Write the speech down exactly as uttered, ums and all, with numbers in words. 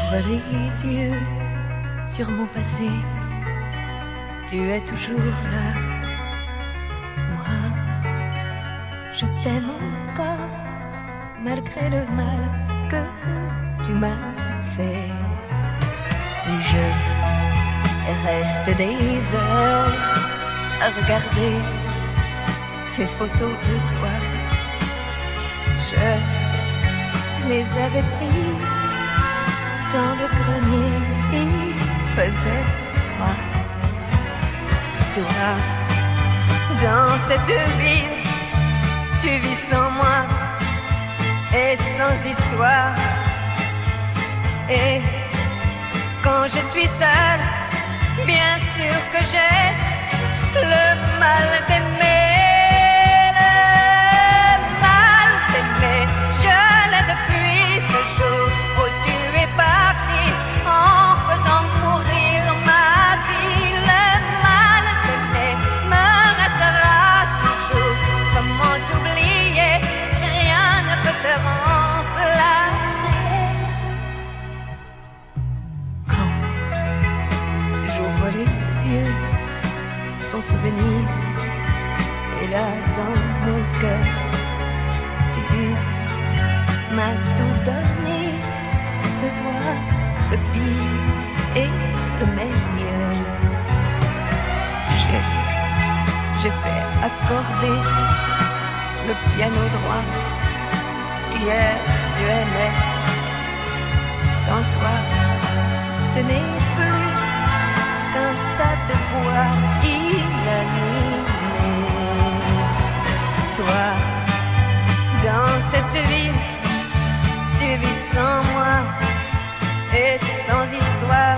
J'ouvre les yeux sur mon passé, tu es toujours là. Moi, je t'aime encore, malgré le mal que tu m'as fait. Je reste des heures à regarder ces photos de toi. Je les avais prises dans le grenier, il faisait froid. Toi, dans cette ville, tu vis sans moi et sans histoire. Et quand je suis seule, bien sûr que j'ai le mal d'aimer. Le mal d'aimer, je l'ai depuis ce jour où tu es parti en faisant mourir ma vie. Le mal d'aimer me restera toujours. Comment t'oublier, rien ne peut te remplacer. Les yeux, ton souvenir est là dans mon cœur. Tu m'as tout donné, de toi le pire et le meilleur. J'ai, j'ai fait accorder le piano droit. Hier tu aimais, sans toi ce n'est plus qu'un tas de bois inanimé. Toi, dans cette ville, tu vis sans moi et sans histoire.